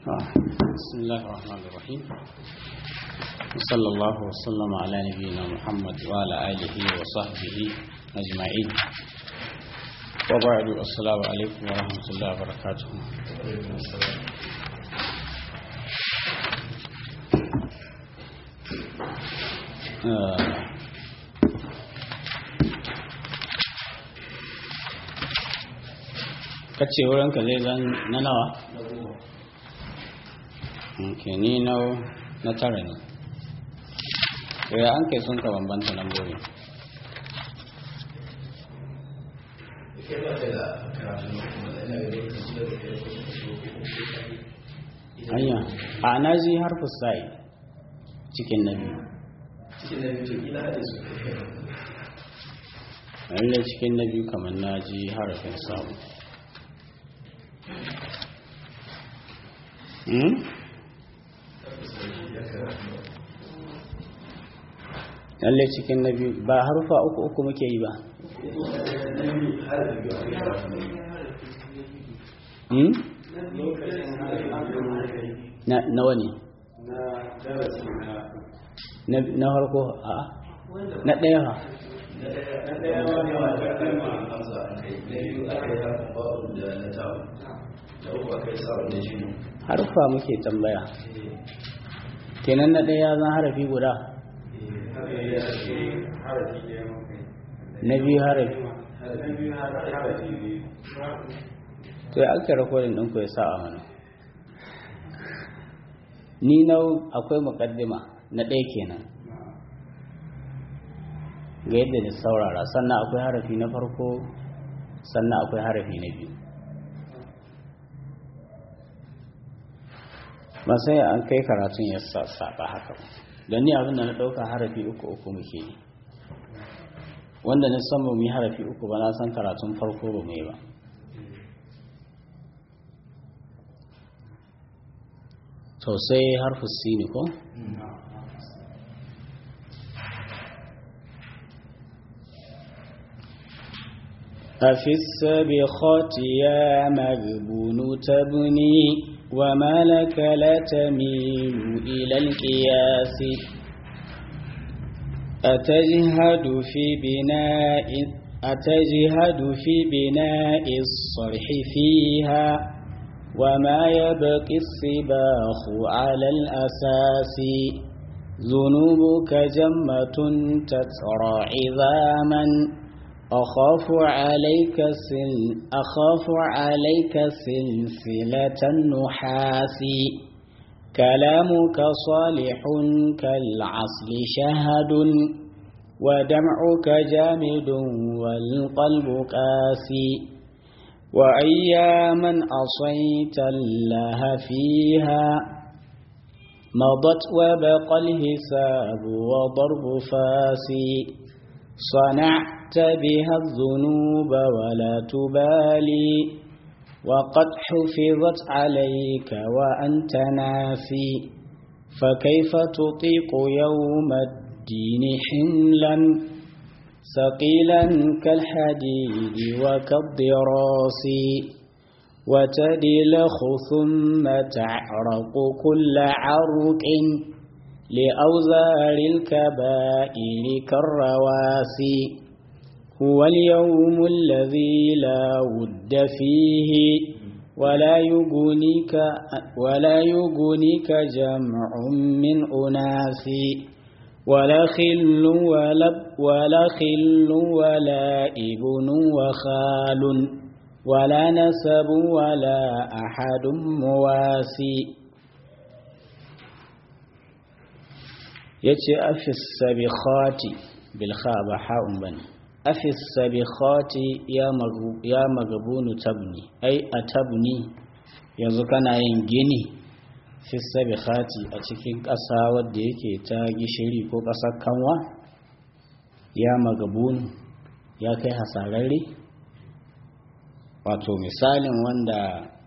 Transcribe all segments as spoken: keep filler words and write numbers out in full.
بسم الله الرحمن الرحيم وصلى الله وسلم على نبينا محمد وعلى آله وصحبه أجمعين وبعد السلام عليكم ورحمة الله وبركاته. kace wurinka zai zan na nawa? ke ni na tara ne ya an kai sun ka bambanta lambobi hanya a na ji harfi sa'i cikin na biyu lallai cikin na biyu kamar na ji harafin samu lallai cikin na biyu ba harufa uku uku muke yi ba na wani na harko a na ɗaya ha harufa muke tambaya kenan na ɗaya zan harafi guda na biyu harafi to ya aka rakodin ɗinku ya sa a mana ni nau akwai muƙaddima na ɗaya kenan ga yadda da saurara sannan akwai harafi na farko sannan akwai harafi na biyu ba sai an kai karatun ya saba haka don ni abinda na ɗauka harafi uku uku muke yi wanda na san ba mu yi harafi uku ba na san karatun farko ba mu yi ba to sai harfu sini ko أفي السابخات يا مغبون تبني وما لك لا تميل إلى القياس أتجهد في بناء أتجهد في بناء الصرح فيها وما يبقي الصباح على الأساس ذنوبك جمة تترى عظاما أخاف عليك سل أخاف عليك سلسلة النحاس كلامك صالح كالعسل شهد ودمعك جامد والقلب قاسي وأياما عصيت الله فيها مضت وبقى الحساب وضرب فاسي صنعت بها الذنوب ولا تبالي وقد حفظت عليك وأنت ناسي فكيف تطيق يوم الدين حملا ثقيلا كالحديد وكالضراس وتدلخ ثم تعرق كل عرق لأوزار الكبائر كالرواسي هو اليوم الذي لا ود فيه ولا يغنيك ولا يغنيك جمع من أناس ولا خل ولا ولا خل ولا ابن وخال ولا نسب ولا أحد مواسي yace afis sabikhati bil kha ba ha'un bane afis sabikhati ya magu ya magabunu tabni ai atabni yanzu kana yin gini fi sabikhati a cikin ƙasa wadda yake ta gishiri ko ƙasar kanwa ya magabunu ya kai hasararre wato misalin wanda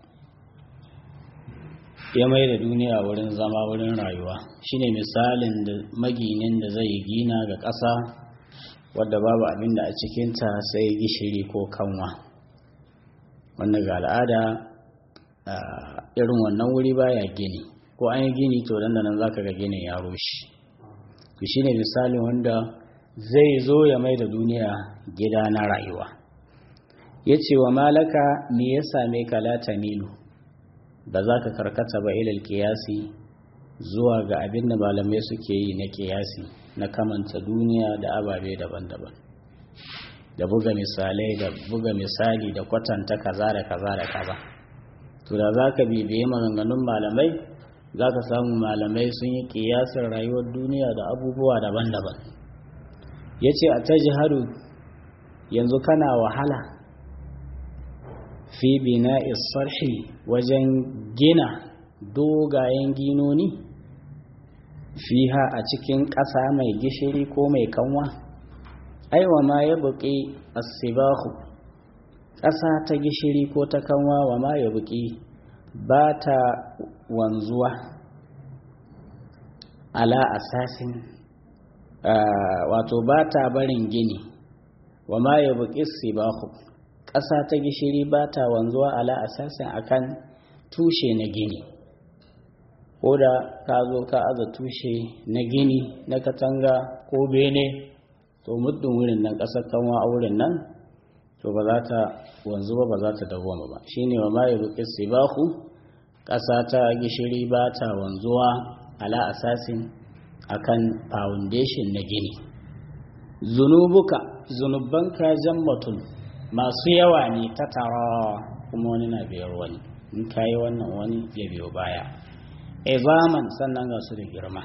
ya mai da duniya wurin zama wurin rayuwa shine misalin da maginin da zai gina ga ƙasa wadda babu abin da a cikinta sai gishiri ko kanwa wanda ga al'ada irin wannan wuri baya gini, ko an yi gini to dan nan zaka ga ginin ya rushe. to shine misalin wanda zai zo ya mai da duniya gida na rayuwa. yace wa malaka me ya same ka la tamilu, ba za ka karkata ba ilal qiyasi zuwa ga abin da malamai suke yi na qiyasi na kamanta duniya da ababe daban-daban, da buga misalai da buga misali da kwatanta kaza da kaza da kaza. to da za ka bibiye maganganun malamai za ka samu malamai sun yi kiyasin rayuwar duniya da abubuwa daban-daban. ya ce a tajharu, yanzu kana wahala fi bina isarhi wajen gina dogayen ginoni fiha a cikin ƙasa mai gishiri ko mai kanwa. aiwa ma ya buƙi asibahu, ƙasa ta gishiri ko ta kanwa, wa ma ya buƙi ba ta wanzuwa ala asasin, wato ba ta barin gini. wa ma ya buƙi asibahu, ƙasa ta gishiri ba ta wanzuwa ala asasin akan tushe na gini. ko da ka zo ka aza tushe na gini na katanga ko bene, to muddin wurin nan ƙasar kanwa a wurin nan to ba za ta wanzu ba, ba za ta dawwama ba. shine wa ma yabqi sibahu, ƙasa ta gishiri ba ta wanzuwa ala asasin akan foundation na gini. zunubuka, zunubanka jammatun masu yawa ne, ta tara kuma wani na biyar wani, in kayi wannan wani ya biyo baya. izaman, sannan ga su da girma.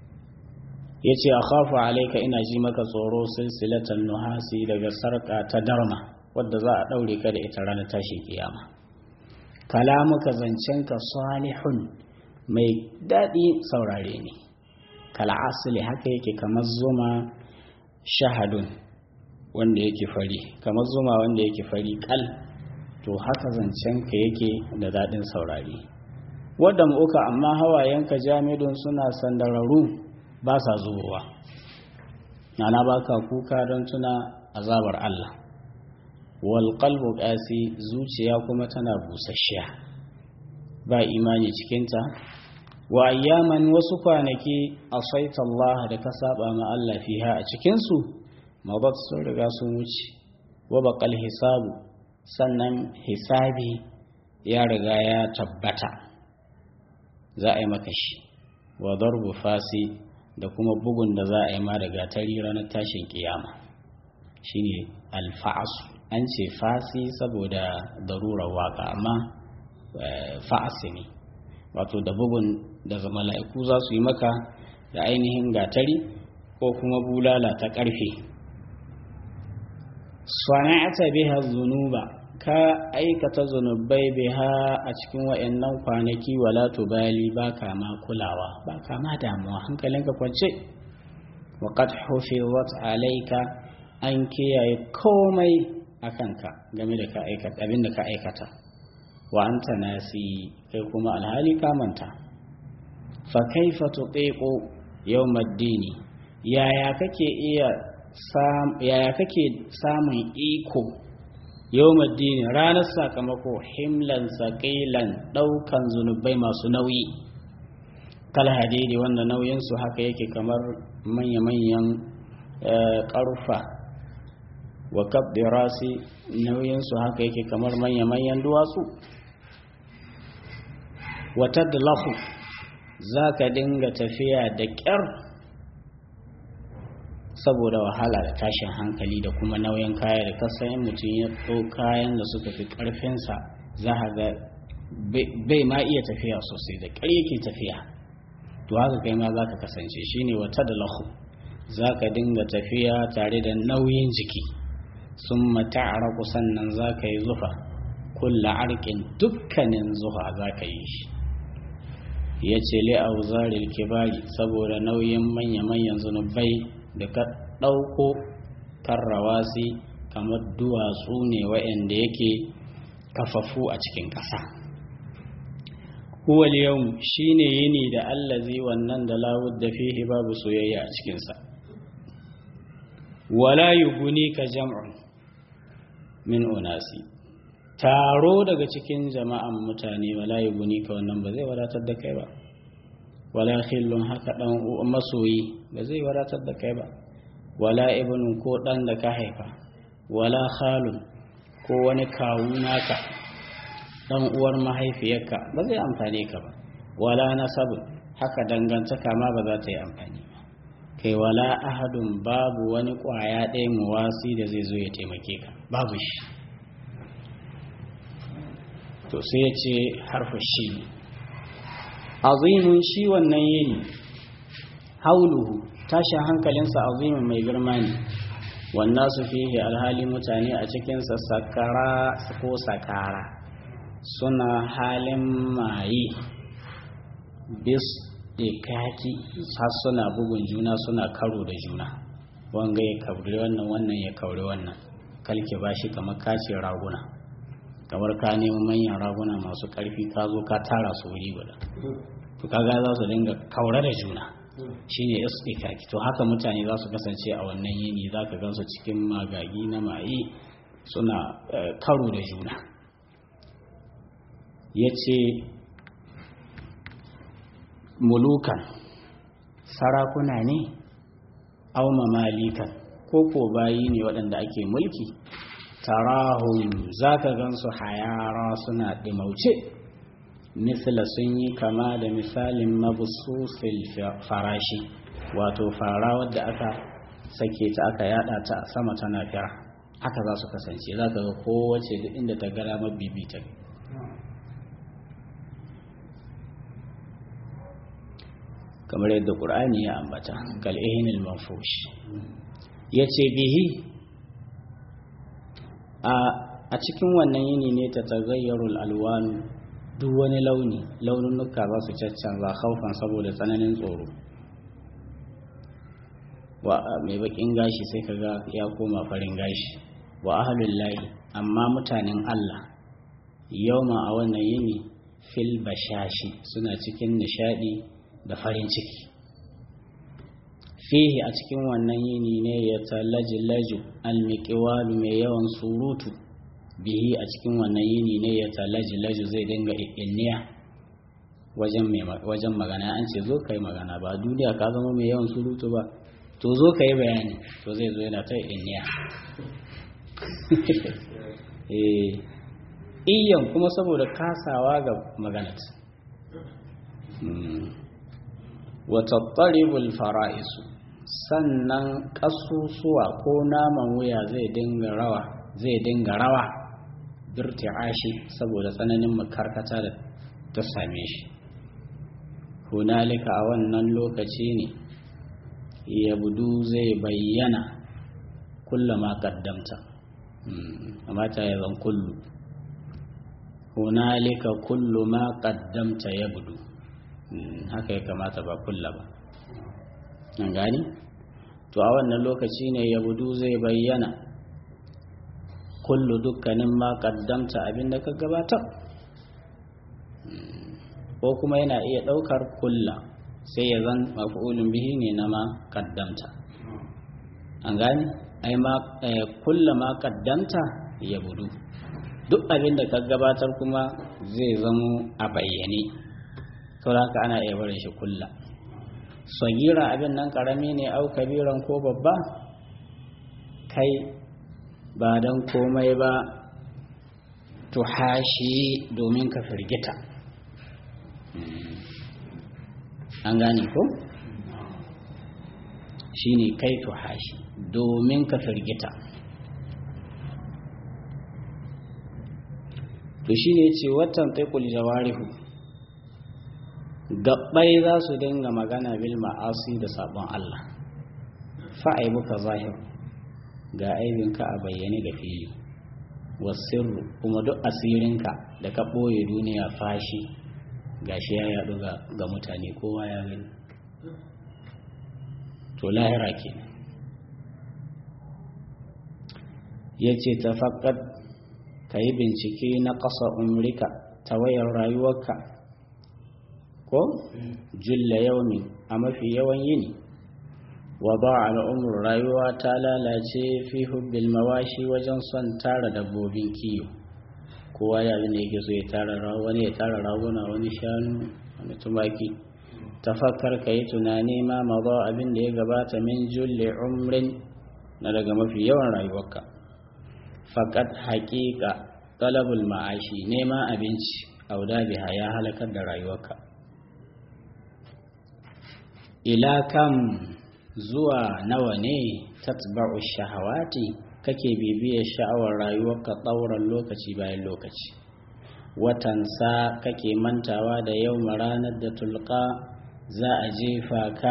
ya ce a khafa alaika, ina ji maka tsoro silsilatan nuhasi, daga sarƙa ta darma wadda za a ɗaure ka da ita ranar tashin kiyama. kalamuka, zancenka salihun mai daɗi saurare ne, kala asali, haka yake kamar zuma shahadun wanda yake fari, kamar zuma wanda yake fari kal, to haka zancenka yake da daɗin saurare. wadda mu'uka, amma hawayenka jamidun suna sandararru ba sa zubowa, nana ba ka kuka don tuna azabar Allah. wal qalbu qasi, zuciya kuma tana busasshiya, ba imani cikinta. wa ayyaman, wasu kwanaki asaita Allah, da ka saba ma Allah fiha a cikin su, mabat sun riga sun wuce. wa baqal hisabu, sannan hisabi ya riga ya tabbata, za a yi maka shi. wa darbu fasi, da kuma bugun da za a yi ma da gatari ranar tashin kiyama, shine alfa'asu. an ce fasi saboda darurar waka, amma fa'asi ne, wato da bugun da mala'iku za su yi maka da ainihin gatari ko kuma bulala ta ƙarfe. sana'ata biha zunuba, ka aikata zunubai biha a cikin wa'annan kwanaki, wala tubali, ba ka ma kulawa, ba ka ma damuwa, hankalinka kwance. wa qad hufizat alayka, an kiyaye komai akanka game da ka aikata abin da ka aikata. wa anta nasi, kai kuma alhali ka manta. fa kaifa tuqiqu yawmaddini, yaya kake iya yaya kake samun iko yawmaddini, ranar sakamako, himlan saqilan, daukan zunubai masu nauyi. kal hadidi, wanda nauyin su haka yake kamar manya-manyan ƙarfa. wa kabdi rasi, nauyin su haka yake kamar manya-manyan duwatsu. wa tadlahu, zaka dinga tafiya da ƙyar saboda wahala da tashin hankali da kuma nauyin kaya da kasan in mutum ya ɗau kayan da suka fi ƙarfinsa, za a ga bai ma iya tafiya sosai, da ƙyar yake tafiya. to haka kai ma za ka kasance, shine wata da lahu, za ka dinga tafiya tare da nauyin jiki. sun mata'araku, sannan za ka yi zufa, kulla arkin, dukkanin zufa za ka yi shi. ya ce li'auzaril kibari, saboda nauyin manya-manyan zunubai da ka ɗauko, karrawasi, kamar duwatsu ne wa'anda yake kafafu a cikin ƙasa. huwal yau, shi ne yini da allazi, wannan da lawud da fihi, babu soyayya a cikinsa. wala yuguni ka jam'un min unasi, taro daga cikin jama'an mutane wala yuguni ka wannan ba zai wadatar da kai ba wala khillun haka dan masoyi ba zai wadatar da kai ba wala ibnun ko dan da ka haifa wala khalun ko wani kawu naka dan uwar mahaifiyarka ba zai amfane ka ba wala nasabun haka dangantaka ma ba za ta yi amfani ba kai wala ahadun babu wani kwaya ɗaya muwasi da zai zo ya taimake ka babu shi to sai ya ce harfa shi azimin shi wannan yini hauluhu tashin hankalinsa azimin mai girma ne wannan su fiye alhali mutane a cikinsa sakara ko sakara suna halin maye bis ikaki har suna bugun juna suna karo da juna wanga ya kaure wannan wannan ya kaure wannan kalke ba shi kamar kace raguna kamar ka nemi manyan raguna masu karfi ka zo ka tara su wuri guda to kaga za su dinga kaure da juna shine istikaki to haka mutane za su kasance a wannan yini za ka gansu cikin magagi na maye suna karo da juna yace mulukan sarakuna ne au mamalikan ko ko bayi ne waɗanda ake mulki tarahum zaka gansu hayara suna dimauce misla sun yi kama da misalin mabususil farashi wato fara wadda aka sake ta aka yada ta sama tana fira haka za su kasance zaka ga kowace duk inda ta gara mabibita kamar yadda ƙur'ani ya ambata kal'ihinil manfush ya ce bihi a cikin wannan yini ne ta tagayyarul alwanu duk wani launi laununuka za su caccanza haufan saboda tsananin tsoro wa mai bakin gashi sai kaga ya koma farin gashi wa ahlul lahi amma mutanen Allah yauma a wannan yini fil bashashi suna cikin nishadi da farin ciki fihi a cikin wannan yini ne ya talaji laju almiqwalu mai yawan surutu bihi a cikin wannan yini ne ya talaji laju zai dinga inniya wajen mai wajen magana an ce zo kai magana ba duniya ka zama mai yawan surutu ba to zo kai bayani to zai zo yana ta inniya eh iyan kuma saboda kasawa ga magana watattaribul fara'isu sannan kasusuwa ko naman wuya zai dinga rawa zai dinga rawa birti'ashi saboda tsananin makarkata da ta same shi hunalika a wannan lokaci ne yabdu zai bayyana kullama qaddamta amma ta yazan kullu hunalika kullu ma qaddamta yabdu haka ya kamata ba kulla ba an gani to a wannan lokaci ne ya budu zai bayyana kullu dukkanin ma kaddamta abinda ka gabatar ko kuma yana iya daukar kulla sai ya zan maf'ulun bihi ne na ma kaddamta an gani ai ma kulla ma kaddamta ya budu duk abinda ka gabatar kuma zai zamo a bayyane saboda haka ana iya barin shi kulla sagira abin nan karami ne au kabiran ko babba kai ba dan komai ba to hashi domin ka firgita an gane ko shine kai to hashi domin ka firgita to shine yace watan taiqul jawarihu gabbai za su dinga magana bil ma'asi da sabon Allah fa'aibuka zahir ga aibinka a bayyane da fili wasirru kuma duk asirinka da ka ɓoye duniya fashi gashi ya yaɗu ga mutane kowa ya gani to lahira ke ya ce tafakkad ka yi bincike na ƙasa umrika ta wayar rayuwarka ko julla yaumin a mafi yawan yini wa ba al'umur rayuwa ta lalace fi hubbil mawashi wajen son tara dabbobin kiyo kowa ya abin da yake so ya tara rawa, wani ya tara raguna, wani shanu, wani tumaki. Tafakkar ka yi tunani ma maza abin da ya gabata min julli umrin na daga mafi yawan rayuwarka. Faƙat haƙiƙa talabul ma'ashi neman abinci auda biha ya halakar da rayuwarka. Ila kam zuwa nawa ne tatba'u shahawati kake bibiyar sha'awar rayuwarka tsauran lokaci bayan lokaci. Watansa kake mantawa da yau ranar da tulqa za a jefa ka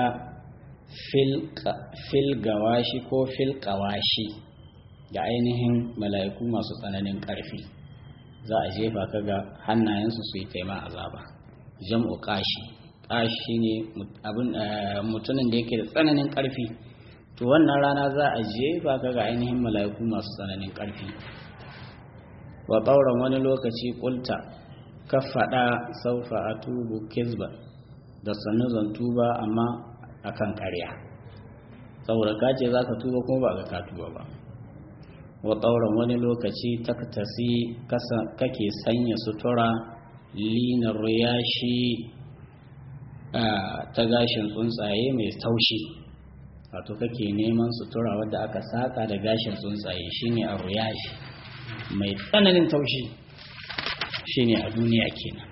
fil gawashi ko fil qawashi da ainihin mala'iku masu tsananin ƙarfi. Za a jefa ka ga hannayensu su yi taima azaba. Jam'u qashi, qashi ne mutumin da yake da tsananin ƙarfi. To wannan rana za a jefa ka ga ainihin mala'iku masu tsananin ƙarfi. Wa ƙauran wani lokaci ƙulta ka faɗa saufa a tubu kizba da sannu zan tuba amma akan ƙarya, saboda ka ce za ka tuba kuma ba ga ka tuba ba. Wa ƙauran wani lokaci taktasi kake sanya sutura linar riyashi ta gashin tsuntsaye mai taushi, wato kake neman sutura wadda aka saka da gashin tsuntsaye shine a riyashi mai tsananin taushi, shine a duniya kenan.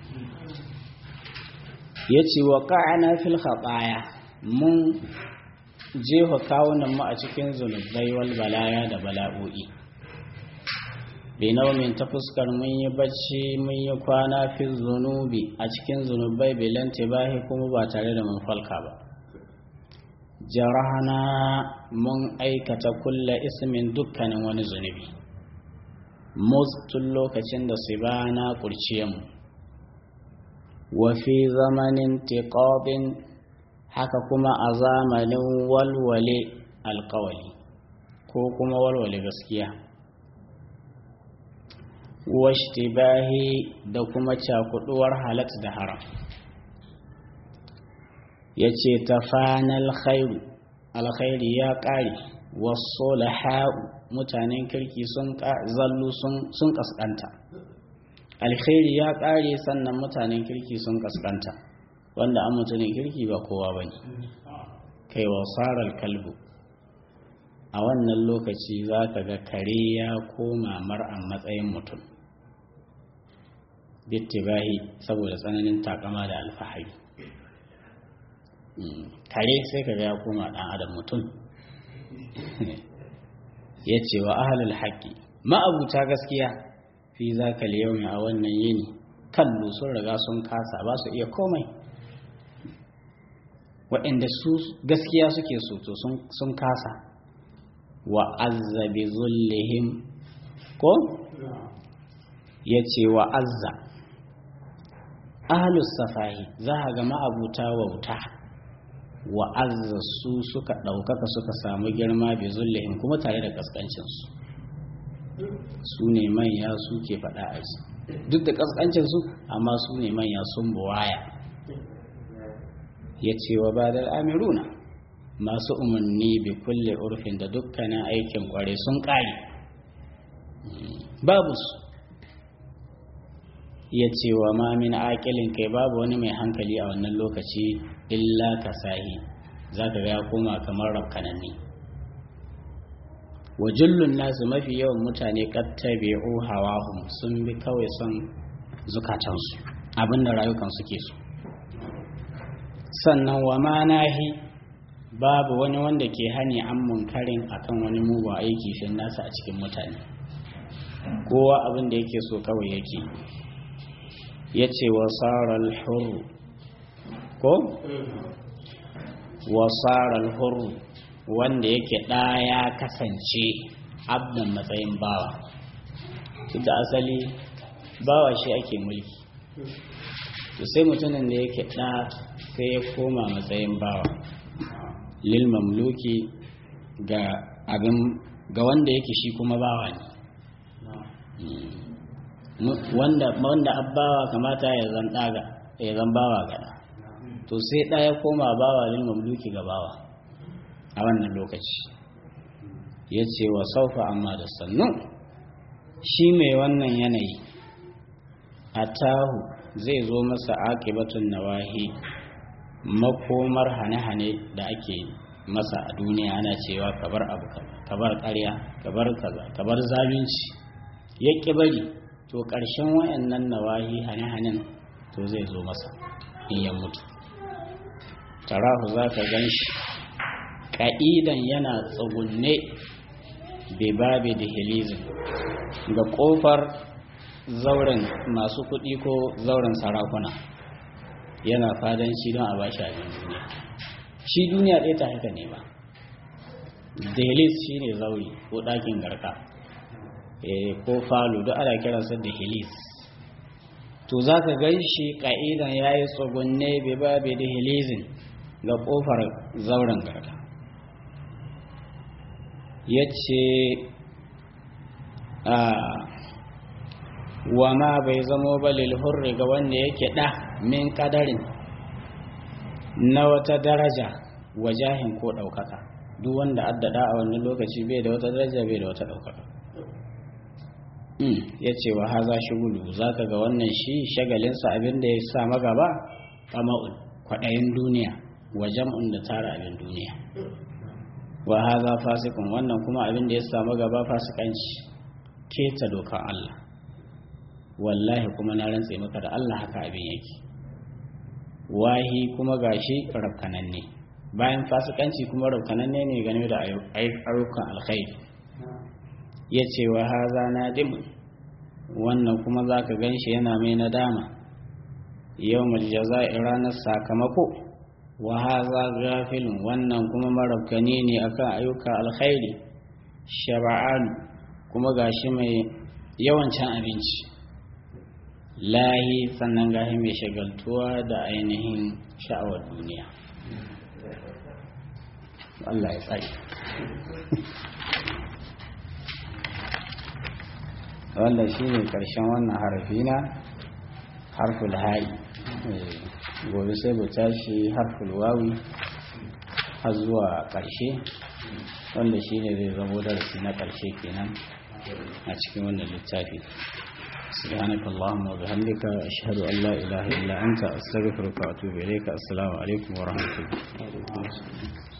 yace wa qa'ana fil khataya mun jefa kawunan mu a cikin zunubai wal balaya da bala'o'i. Binaumin ta fuskar mun yi bacci mun yi kwana fi zunubi a cikin zunubai bilan tibahi kuma ba tare da mun falka ba. Jarahana mun aikata kulla ismin dukkanin wani zunubi tun lokacin da su ba na kurciyanmu. Wafi zamanin tiƙaɓin haka kuma a zamanin walwale alƙawali ko kuma walwale gaskiya. Washtibahi da kuma cakuduwar halat da haram. Ya ce tafanal khairu alkhairi ya ƙare, wasu laha'u mutanen kirki sun zallu sun kaskanta. Alkhairi ya ƙare sannan mutanen kirki sun kaskanta, wanda an mutanen kirki ba kowa ba ne. Kai wasarar kalbu a wannan lokaci za ka ga kare ya koma mar'an matsayin mutum, bittibahi saboda tsananin takama da alfahari. Kare sai ka ga ya koma ɗan adam mutum. Ya ce wa ahalul haƙƙi ma'abuta gaskiya fi za ka liyaumi a wannan yini kallo sun riga sun kasa ba su iya komai. Waɗanda su gaskiya suke so to sun kasa. Wa azza bi zullihim ko ya ce wa azza ahalus safahi za a ga ma'abuta wauta. Wa azza su suka ɗaukaka suka samu girma bi zullihim kuma tare da kaskancinsu. Su ne manya su ke faɗa a ji duk da kaskancinsu, amma su ne manya sun buwaya. Ya ce wa badal amiruna masu umarni bi kulle urfin da dukkanin aikin kware sun ƙare babu su. Ya ce wa ma min aƙilin kai babu wani mai hankali a wannan lokaci illa ka sahi za ka ga koma kamar rafkananni. Wa jullun nasu mafi yawan mutane kattabi'u hawahum sun bi kawai son zukatansu abinda rayukan suke so. Sannan wa ma nahi babu wani wanda ke hani an munkarin akan wani mugu aiki fin nasa a cikin mutane, kowa abin da yake so kawai yake. Ya ce wasarar hurru ko? Wasarar hurru wanda yake ɗaya kasance abdan matsayin bawa. Duk da asali bawa shi ake mulki, to sai mutumin da yake ɗa sai ya koma matsayin bawa lil mamluki ga abin ga wanda yake shi kuma bawa ne. wanda wanda abbawa kamata ya zan daga ya zan bawa gada, to sai da ya koma bawa lil mamluki ga bawa a wannan lokaci. Yace wa saufa amma da sannu shi mai wannan yanayi atahu zai zo masa aqibatun nawahi makomar hane-hane da ake masa a duniya, ana cewa kabar abu kabar ƙarya kabar kaza kabar zalunci ya ƙi bari, to ƙarshen wayannan nawahi hane-hanen to zai zo masa in ya mutu. tarahu za ka gan shi ƙa'idan yana tsugunne bai babe da hilizin ga ƙofar zauren masu kuɗi ko zauren sarakuna, yana fadanci don a ba shi abin duniya. Shi duniya ɗaya ta haka ne ba, delis shi ne zauri ko ɗakin garka ko falo duk ana kiransa da hilis. To za ka gan shi ƙa'idan ya yi tsugunne bai babe da hilizin ga ƙofar zauren garka. Ya ce wa ma bai zamo ba lilhurri ga wanda yake ɗa min ƙadarin na wata daraja wajahin ko ɗaukaka. Duk wanda addada a wannan lokaci bai da wata daraja bai da wata ɗaukaka. Ya ce wa haza shugulu, za ka ga wannan shi shagalinsa abinda ya sa magaba ƙama'un kwaɗayin duniya wa jam'un da tara abin duniya. Wa haza fasikun, wannan kuma abinda ya sa magaba fasikanci, keta dokan Allah. Wallahi kuma na rantse maka da Allah haka abin yake. Wahi kuma gashi rafkananne, bayan fasikanci kuma rafkananne ne game da ayyukan alkhairi. Ya ce wa haza nadimun, wannan kuma za ka gan shi yana mai nadama yau jaza'i ranar sakamako. Wa haza gafilun, wannan kuma marabkani ne akan ayyukan alkhairi. Shaba'an, kuma gashi mai yawan cin abinci. Lahi, sannan gashi mai shagaltuwa da ainihin sha'awar duniya. Allah ya tsari. Wannan shi ne ƙarshen wannan harafi na harful ha'i. Gobe sai bu tashi harful wawi har zuwa ƙarshe, wanda shi ne zai zamo darasi na ƙarshe kenan a cikin wannan littafi. سبحانك اللهم وبحمدك أشهد أن لا إله إلا أنت أستغفرك وأتوب إليك. السلام عليكم ورحمة الله.